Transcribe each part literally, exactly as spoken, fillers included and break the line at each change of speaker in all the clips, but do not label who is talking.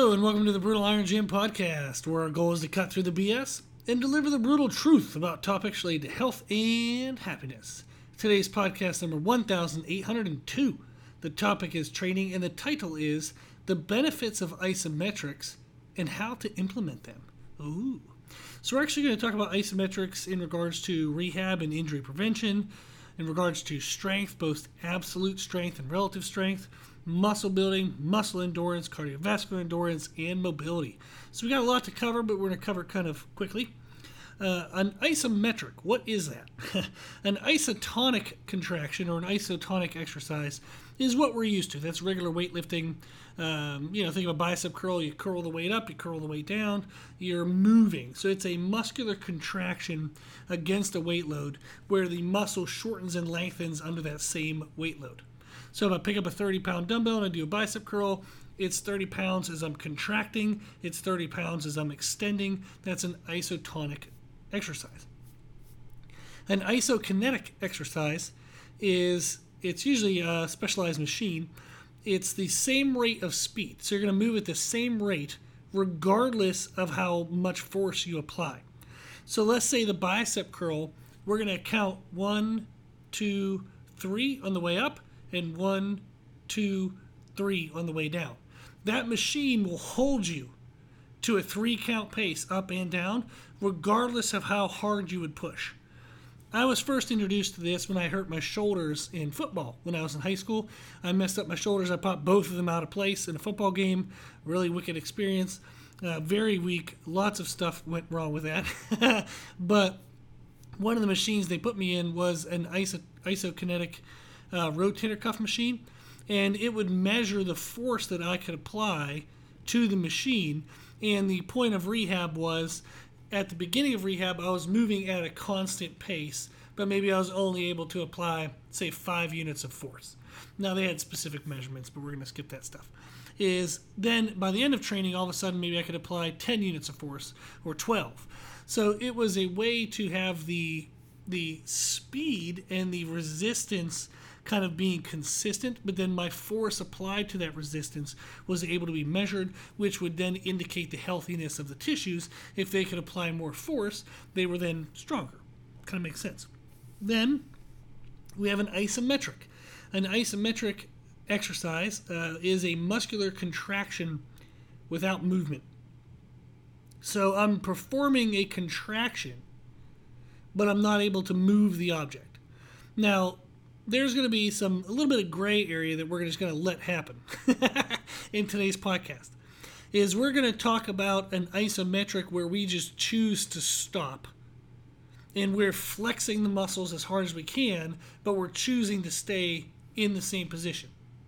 Hello, and welcome to the Brutal Iron Gym podcast, where our goal is to cut through the B S and deliver the brutal truth about topics related to health and happiness. Today's podcast number one thousand eight hundred two. The topic is training, and the title is The Benefits of Isometrics and How to Implement Them. Ooh. So we're actually going to talk about isometrics in regards to rehab and injury prevention, in regards to strength, both absolute strength and relative strength, muscle building, muscle endurance, cardiovascular endurance, and mobility. So we got a lot to cover, but we're going to cover it kind of quickly. Uh, an isometric, what is that? An isotonic contraction or an isotonic exercise is what we're used to. That's regular weightlifting. Um, you know, think of a bicep curl. You curl the weight up, you curl the weight down. You're moving. So it's a muscular contraction against a weight load where the muscle shortens and lengthens under that same weight load. So if I pick up a thirty pound dumbbell and I do a bicep curl, it's thirty pounds as I'm contracting, it's thirty pounds as I'm extending. That's an isotonic exercise. An isokinetic exercise is, it's usually a specialized machine. It's the same rate of speed. So you're going to move at the same rate regardless of how much force you apply. So let's say the bicep curl, we're going to count one, two, three on the way up, and one, two, three on the way down. That machine will hold you to a three count pace up and down, regardless of how hard you would push. I was first introduced to this when I hurt my shoulders in football. When I was in high school, I messed up my shoulders. I popped both of them out of place in a football game. Really wicked experience. Uh, very weak. Lots of stuff went wrong with that. But one of the machines they put me in was an iso- isokinetic Uh, rotator cuff machine, and it would measure the force that I could apply to the machine. And the point of rehab was, at the beginning of rehab, I was moving at a constant pace, but maybe I was only able to apply, say, five units of force. Now, they had specific measurements, but we're going to skip that stuff. Is then, by the end of training, all of a sudden, maybe I could apply ten units of force, or twelve. So it was a way to have the the speed and the resistance kind of being consistent, but then my force applied to that resistance was able to be measured, which would then indicate the healthiness of the tissues. If they could apply more force, they were then stronger. Kind of makes sense. Then we have an isometric. An isometric exercise uh, is a muscular contraction without movement. So I'm performing a contraction, but I'm not able to move the object. Now, there's going to be some a little bit of gray area that we're just going to let happen in today's podcast. Is we're going to talk about an isometric where we just choose to stop, and we're flexing the muscles as hard as we can, but we're choosing to stay in the same position.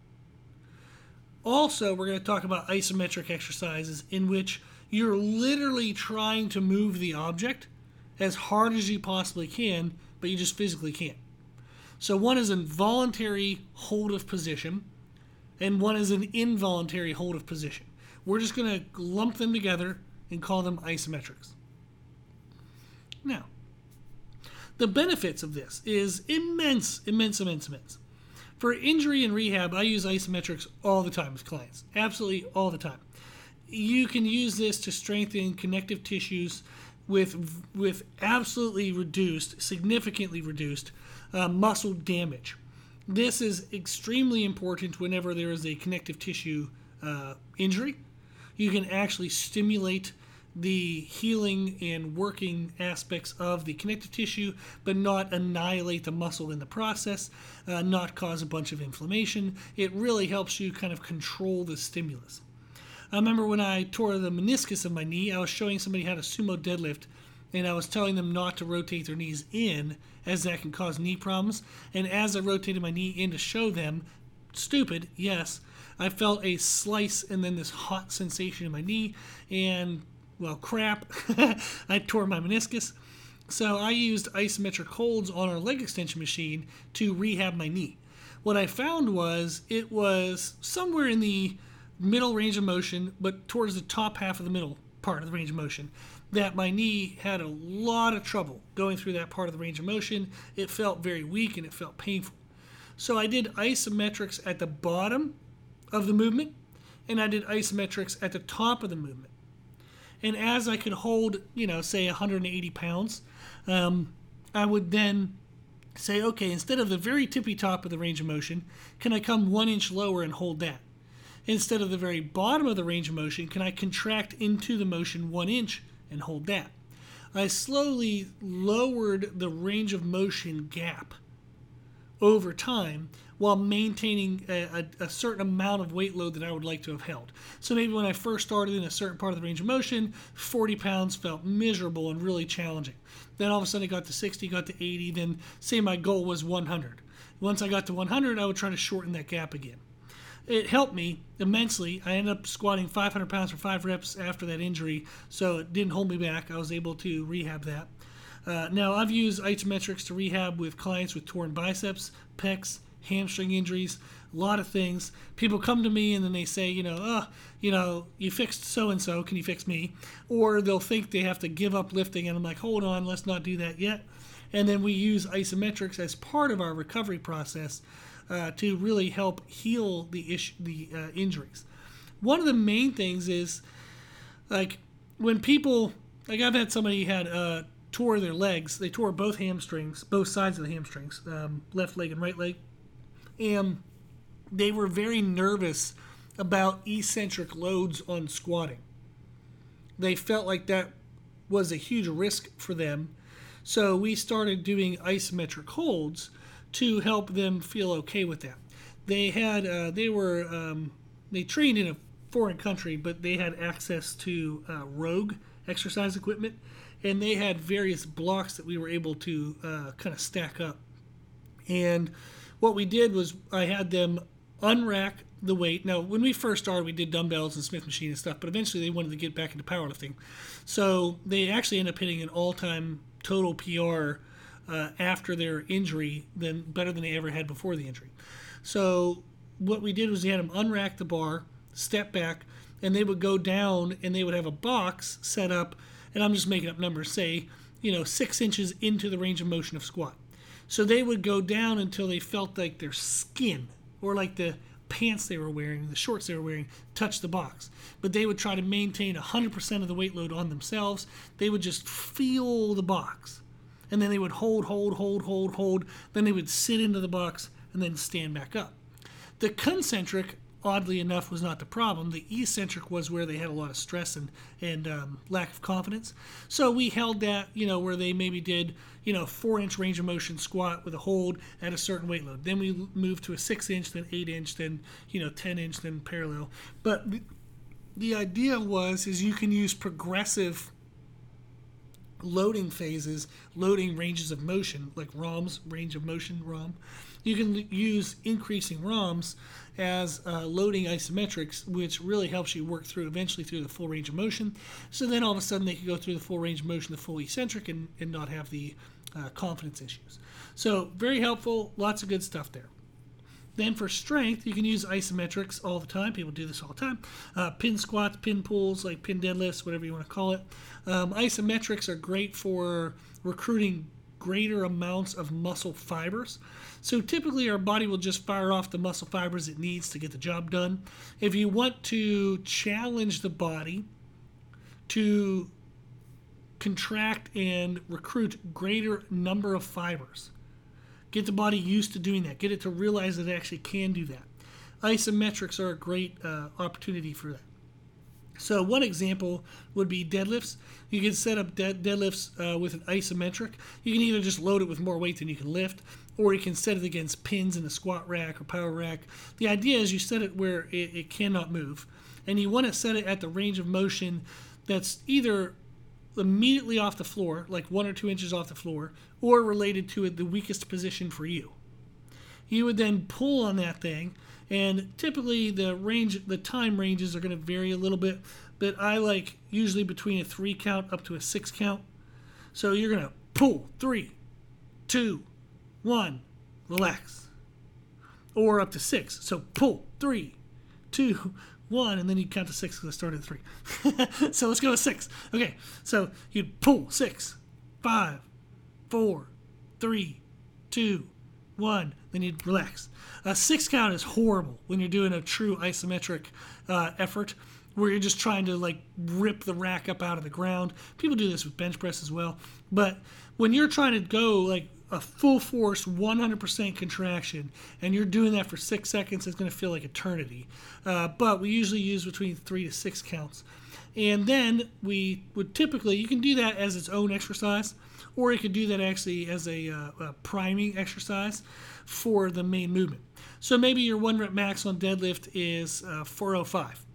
Also, we're going to talk about isometric exercises in which you're literally trying to move the object as hard as you possibly can, but you just physically can't. So one is a voluntary hold of position, and one is an involuntary hold of position. We're just going to lump them together and call them isometrics. Now, the benefits of this is immense, immense, immense, immense. For injury and rehab, I use isometrics all the time with clients. Absolutely all the time. You can use this to strengthen connective tissues with with absolutely reduced, significantly reduced uh, muscle damage. This is extremely important whenever there is a connective tissue uh, injury. You can actually stimulate the healing and working aspects of the connective tissue, but not annihilate the muscle in the process, uh, not cause a bunch of inflammation. It really helps you kind of control the stimulus. I remember when I tore the meniscus of my knee, I was showing somebody how to sumo deadlift, and I was telling them not to rotate their knees in, as that can cause knee problems. And as I rotated my knee in to show them, stupid, yes, I felt a slice and then this hot sensation in my knee, and, well, crap, I tore my meniscus. So I used isometric holds on our leg extension machine to rehab my knee. What I found was it was somewhere in the middle range of motion, but towards the top half of the middle part of the range of motion, that my knee had a lot of trouble going through that part of the range of motion. It felt very weak and it felt painful. So I did isometrics at the bottom of the movement and I did isometrics at the top of the movement. And as I could hold, you know, say one hundred eighty pounds, um, I would then say, okay, instead of the very tippy top of the range of motion, can I come one inch lower and hold that? Instead of the very bottom of the range of motion, can I contract into the motion one inch and hold that? I slowly lowered the range of motion gap over time while maintaining a, a, a certain amount of weight load that I would like to have held. So maybe when I first started in a certain part of the range of motion, forty pounds felt miserable and really challenging. Then all of a sudden it got to sixty, got to eighty, then say my goal was one hundred. Once I got to one hundred, I would try to shorten that gap again. It helped me immensely. I ended up squatting five hundred pounds for five reps after that injury, so it didn't hold me back. I was able to rehab that. Uh, now, I've used isometrics to rehab with clients with torn biceps, pecs, hamstring injuries, a lot of things. People come to me and then they say, you know, oh, you know, you fixed so-and-so, can you fix me? Or they'll think they have to give up lifting, and I'm like, hold on, let's not do that yet. And then we use isometrics as part of our recovery process uh, to really help heal the issue, the uh, injuries. One of the main things is, like, when people, like I've had somebody had uh, tore their legs, they tore both hamstrings, both sides of the hamstrings, um, left leg and right leg, and they were very nervous about eccentric loads on squatting. They felt like that was a huge risk for them, so we started doing isometric holds to help them feel okay with that. They had, uh, they were, um, they trained in a foreign country, but they had access to uh, Rogue exercise equipment, and they had various blocks that we were able to uh, kind of stack up. And what we did was I had them unrack the weight. Now, when we first started, we did dumbbells and Smith machine and stuff, but eventually they wanted to get back into powerlifting. So they actually ended up hitting an all-time total P R uh, after their injury, than better than they ever had before the injury. So what we did was we had them unrack the bar, step back, and they would go down and they would have a box set up, and I'm just making up numbers, say, you know, six inches into the range of motion of squat. So they would go down until they felt like their skin, or like the pants they were wearing, the shorts they were wearing, touched the box. But they would try to maintain one hundred percent of the weight load on themselves. They would just feel the box. And then they would hold, hold, hold, hold, hold. Then they would sit into the box and then stand back up. The concentric, oddly enough, was not the problem. The eccentric was where they had a lot of stress and, and um, lack of confidence. So we held that, you know, where they maybe did, you know, four-inch range of motion squat with a hold at a certain weight load. Then we moved to a six-inch, then eight-inch, then, you know, ten-inch, then parallel. But the, the idea was is you can use progressive loading phases, loading ranges of motion, like ROMs, range of motion, ROM. You can use increasing ROMs as uh, loading isometrics, which really helps you work through eventually through the full range of motion. So then all of a sudden they can go through the full range of motion, the full eccentric, and, and not have the uh, confidence issues. So very helpful, lots of good stuff there. Then for strength, you can use isometrics all the time. People do this all the time. Uh, pin squats, pin pulls, like pin deadlifts, whatever you want to call it. Um, isometrics are great for recruiting greater amounts of muscle fibers. So typically our body will just fire off the muscle fibers it needs to get the job done. If you want to challenge the body to contract and recruit greater number of fibers, get the body used to doing that. Get it to realize that it actually can do that. Isometrics are a great uh, opportunity for that. So one example would be deadlifts. You can set up dead deadlifts uh, with an isometric. You can either just load it with more weight than you can lift, or you can set it against pins in a squat rack or power rack. The idea is you set it where it, it cannot move, and you want to set it at the range of motion that's either immediately off the floor, like one or two inches off the floor, or related to it, the weakest position for you. You would then pull on that thing, and typically the range, the time ranges are going to vary a little bit, but I like usually between a three count up to a six count. So you're going to pull three, two, one, relax, or up to six. So pull three, two, one, and then you count to six because I started at three. So let's go with six. Okay, so you pull six, five, four, three, two, one, then you'd relax. A six count is horrible when you're doing a true isometric uh, effort, where you're just trying to like rip the rack up out of the ground. People do this with bench press as well. But when you're trying to go like a full force one hundred percent contraction and you're doing that for six seconds, it's going to feel like eternity. Uh, but we usually use between three to six counts. And then we would typically, you can do that as its own exercise, or you could do that actually as a, uh, a priming exercise for the main movement. So maybe your one rep max on deadlift is uh, four oh five.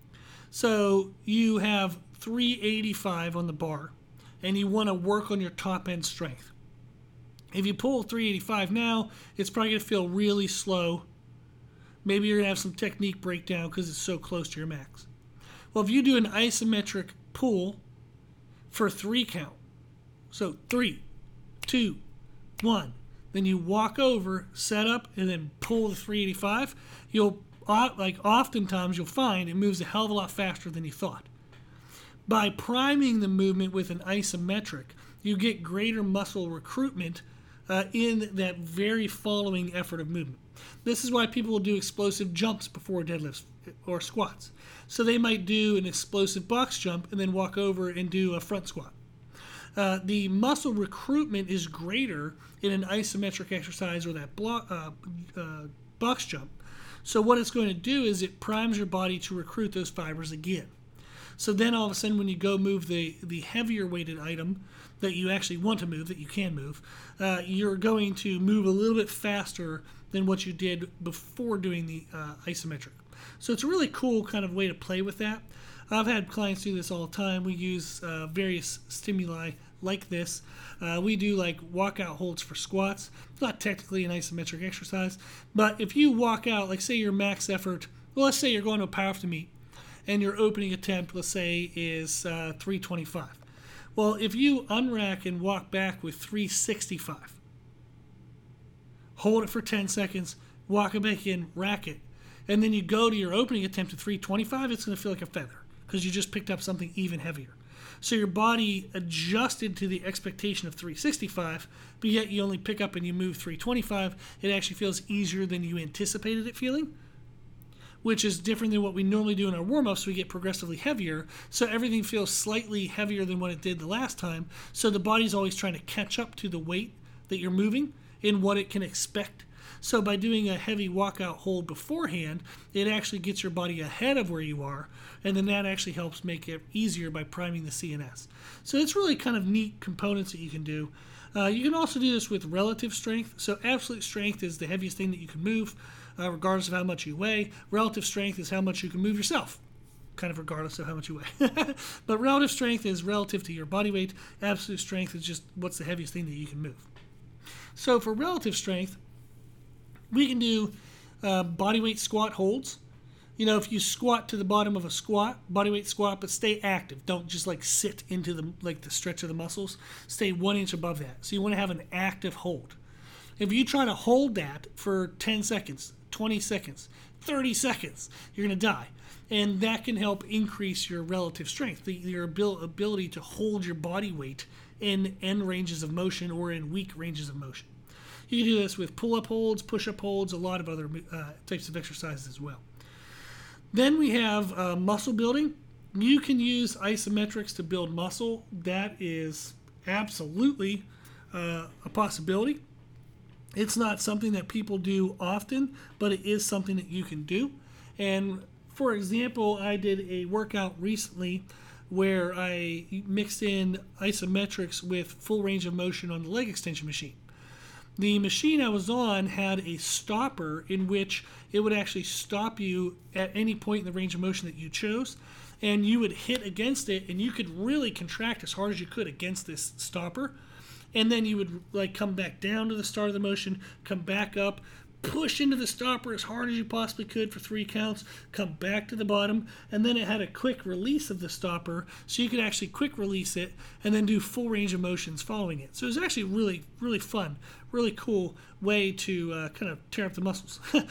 So you have three eighty-five on the bar, and you want to work on your top end strength. If you pull three eighty-five now, it's probably going to feel really slow. Maybe you're going to have some technique breakdown because it's so close to your max. Well, if you do an isometric pull for three count, so three, two, one, then you walk over, set up, and then pull the three eighty-five, you'll, like oftentimes you'll find it moves a hell of a lot faster than you thought. By priming the movement with an isometric, you get greater muscle recruitment uh, in that very following effort of movement. This is why people will do explosive jumps before deadlifts or squats. So they might do an explosive box jump and then walk over and do a front squat. Uh, the muscle recruitment is greater in an isometric exercise or that block, uh, uh, box jump. So what it's going to do is it primes your body to recruit those fibers again. So then all of a sudden when you go move the, the heavier weighted item that you actually want to move, that you can move, uh, you're going to move a little bit faster than what you did before doing the uh, isometric. So it's a really cool kind of way to play with that. I've had clients do this all the time. We use uh, various stimuli like this. Uh, we do like walkout holds for squats. It's not technically an isometric exercise, but if you walk out, like say your max effort, well, let's say you're going to a powerlifting meet and your opening attempt, let's say, is uh, three twenty-five. Well, if you unrack and walk back with three sixty-five, hold it for ten seconds, walk it back in, rack it, and then you go to your opening attempt at three twenty-five, it's going to feel like a feather because you just picked up something even heavier. So your body adjusted to the expectation of three sixty-five, but yet you only pick up and you move three twenty-five. It actually feels easier than you anticipated it feeling, which is different than what we normally do in our warm-ups. We get progressively heavier, so everything feels slightly heavier than what it did the last time. So the body's always trying to catch up to the weight that you're moving and what it can expect. So by doing a heavy walkout hold beforehand, it actually gets your body ahead of where you are, and then that actually helps make it easier by priming the C N S. So it's really kind of neat components that you can do. Uh, you can also do this with relative strength. So absolute strength is the heaviest thing that you can move, uh, regardless of how much you weigh. Relative strength is how much you can move yourself, kind of regardless of how much you weigh. But relative strength is relative to your body weight. Absolute strength is just what's the heaviest thing that you can move. So for relative strength, we can do uh, body weight squat holds. You know, if you squat to the bottom of a squat, body weight squat, but stay active. Don't just like sit into the like the stretch of the muscles. Stay one inch above that. So you want to have an active hold. If you try to hold that for ten seconds, twenty seconds, thirty seconds, you're going to die. And that can help increase your relative strength, the, your abil- ability to hold your body weight in end ranges of motion or in weak ranges of motion. You can do this with pull-up holds, push-up holds, a lot of other uh, types of exercises as well. Then we have uh, muscle building. You can use isometrics to build muscle. That is absolutely uh, a possibility. It's not something that people do often, but it is something that you can do. And for example, I did a workout recently where I mixed in isometrics with full range of motion on the leg extension machine. The machine I was on had a stopper in which it would actually stop you at any point in the range of motion that you chose, and you would hit against it, and you could really contract as hard as you could against this stopper, and then you would like come back down to the start of the motion, come back up, push into the stopper as hard as you possibly could for three counts, come back to the bottom, and then it had a quick release of the stopper, so you could actually quick release it and then do full range of motions following it. So it was actually really, really fun, really cool way to uh, kind of tear up the muscles.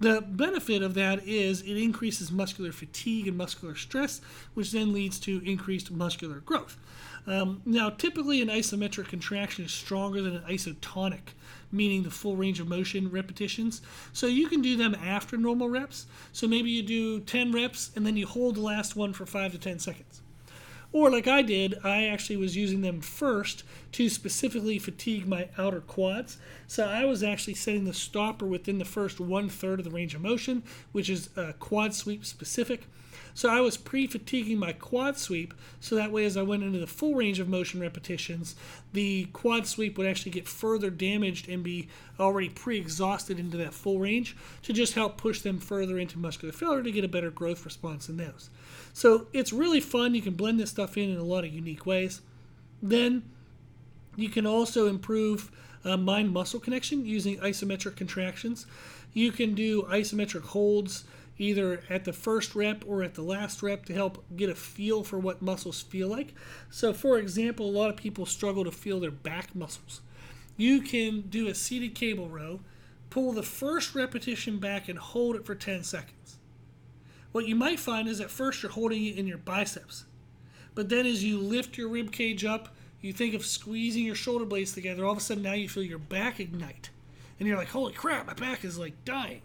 The benefit of that is it increases muscular fatigue and muscular stress, which then leads to increased muscular growth. Um, now, typically an isometric contraction is stronger than an isotonic, meaning the full range of motion repetitions. So you can do them after normal reps. So maybe you do ten reps and then you hold the last one for five to ten seconds. Or like I did, I actually was using them first to specifically fatigue my outer quads. So I was actually setting the stopper within the first one third of the range of motion, which is uh, quad sweep specific. So I was pre-fatiguing my quad sweep, so that way as I went into the full range of motion repetitions, the quad sweep would actually get further damaged and be already pre-exhausted into that full range to just help push them further into muscular failure to get a better growth response in those. So it's really fun. You can blend this stuff in in a lot of unique ways. Then you can also improve uh, mind-muscle connection using isometric contractions. You can do isometric holds either at the first rep or at the last rep to help get a feel for what muscles feel like. So for example, a lot of people struggle to feel their back muscles. You can do a seated cable row, pull the first repetition back and hold it for ten seconds. What you might find is at first you're holding it in your biceps, but then as you lift your rib cage up, you think of squeezing your shoulder blades together, all of a sudden now you feel your back ignite. And you're like, holy crap, my back is like dying.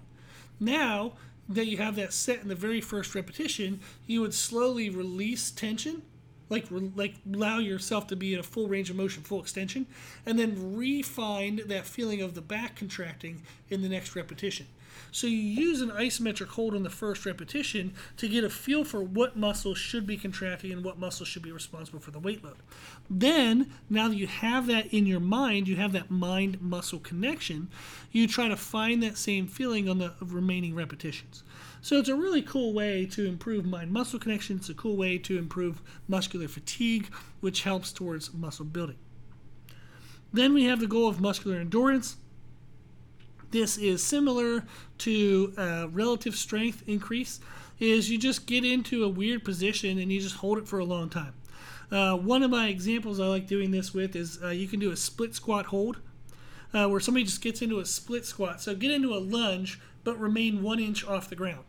Now that you have that set in the very first repetition, you would slowly release tension, like like allow yourself to be in a full range of motion, full extension, and then re-find that feeling of the back contracting in the next repetition. So you use an isometric hold on the first repetition to get a feel for what muscles should be contracting and what muscles should be responsible for the weight load. Then, now that you have that in your mind, you have that mind-muscle connection, you try to find that same feeling on the remaining repetitions. So it's a really cool way to improve mind-muscle connection. It's a cool way to improve muscular fatigue, which helps towards muscle building. Then we have the goal of muscular endurance. This is similar to uh, relative strength increase, is you just get into a weird position and you just hold it for a long time. Uh, one of my examples I like doing this with is uh, you can do a split squat hold, uh, where somebody just gets into a split squat. So get into a lunge, but remain one inch off the ground.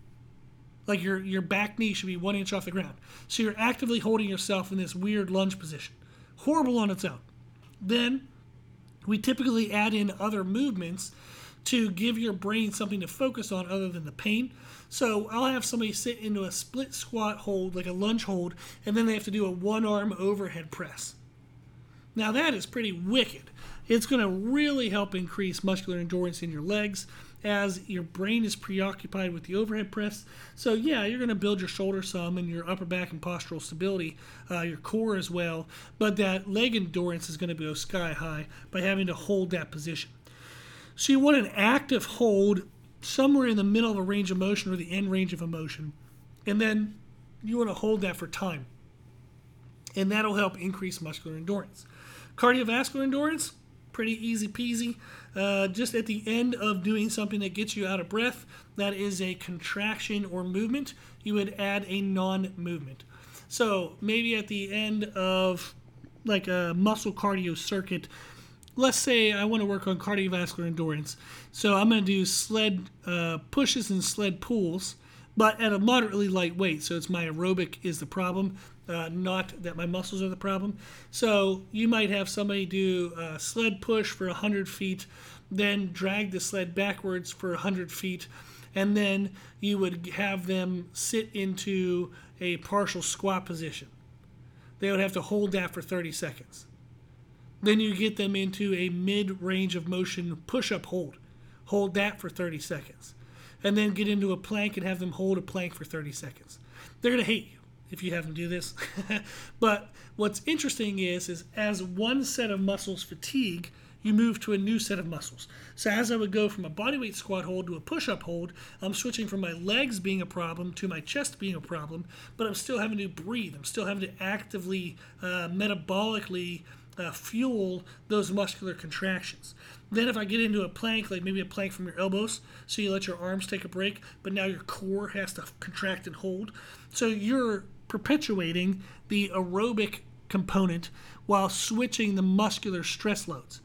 Like your, your back knee should be one inch off the ground. So you're actively holding yourself in this weird lunge position. Horrible on its own. Then we typically add in other movements to give your brain something to focus on other than the pain. So I'll have somebody sit into a split squat hold, like a lunge hold, and then they have to do a one-arm overhead press. Now that is pretty wicked. It's going to really help increase muscular endurance in your legs as your brain is preoccupied with the overhead press. So yeah, you're going to build your shoulder some and your upper back and postural stability, uh, your core as well, but that leg endurance is going to go sky high by having to hold that position. So you want an active hold somewhere in the middle of a range of motion or the end range of a motion, and then you want to hold that for time, and that'll help increase muscular endurance. Cardiovascular endurance, pretty easy peasy. Uh, just at the end of doing something that gets you out of breath, that is a contraction or movement, you would add a non-movement. So maybe at the end of like a muscle cardio circuit, let's say I want to work on cardiovascular endurance. So I'm going to do sled uh, pushes and sled pulls, but at a moderately light weight. So it's my aerobic is the problem, uh, not that my muscles are the problem. So you might have somebody do a sled push for one hundred feet, then drag the sled backwards for one hundred feet, and then you would have them sit into a partial squat position. They would have to hold that for thirty seconds. Then you get them into a mid-range of motion push-up hold. Hold that for thirty seconds. And then get into a plank and have them hold a plank for thirty seconds. They're going to hate you if you have them do this. But what's interesting is, is as one set of muscles fatigue, you move to a new set of muscles. So as I would go from a bodyweight squat hold to a push-up hold, I'm switching from my legs being a problem to my chest being a problem, but I'm still having to breathe. I'm still having to actively, uh, metabolically uh, fuel those muscular contractions. Then if I get into a plank, like maybe a plank from your elbows, so you let your arms take a break, but now your core has to contract and hold. So you're perpetuating the aerobic component while switching the muscular stress loads.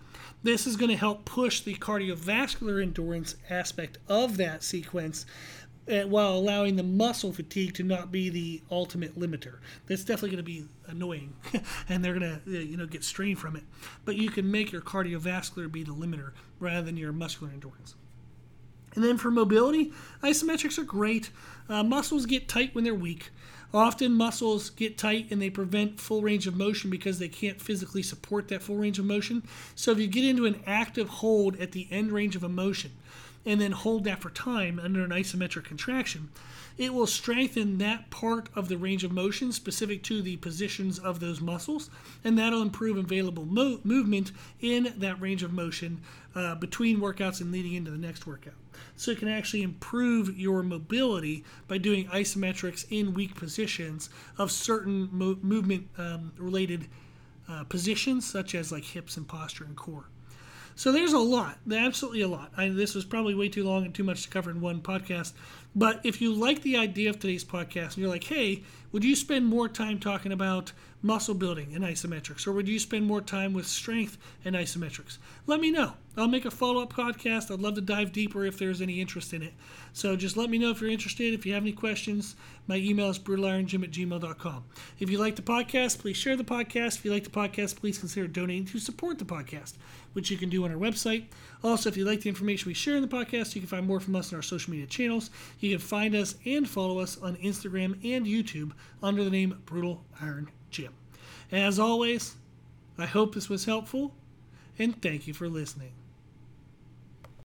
This is going to help push the cardiovascular endurance aspect of that sequence, uh, while allowing the muscle fatigue to not be the ultimate limiter. That's definitely going to be annoying, and they're going to uh, you know get strained from it. But you can make your cardiovascular be the limiter rather than your muscular endurance. And then for mobility, isometrics are great. Uh, muscles get tight when they're weak. Often muscles get tight and they prevent full range of motion because they can't physically support that full range of motion. So if you get into an active hold at the end range of a motion and then hold that for time under an isometric contraction, it will strengthen that part of the range of motion specific to the positions of those muscles, and that'll improve available mo- movement in that range of motion uh, between workouts and leading into the next workout. So it can actually improve your mobility by doing isometrics in weak positions of certain mo- movement um, related uh, positions, such as like hips and posture and core. So there's a lot, absolutely a lot. I, this was probably way too long and too much to cover in one podcast. But if you like the idea of today's podcast and you're like, hey, would you spend more time talking about muscle building and isometrics, or would you spend more time with strength and isometrics? Let me know. I'll make a follow-up podcast. I'd love to dive deeper if there's any interest in it. So just let me know if you're interested. If you have any questions, my email is brutal iron gym at gmail dot com. If you like the podcast, please share the podcast. If you like the podcast, please consider donating to support the podcast, which you can do on our website. Also, if you like the information we share in the podcast, you can find more from us on our social media channels. You can find us and follow us on Instagram and YouTube under the name Brutal Iron Gym. As always, I hope this was helpful, and thank you for listening.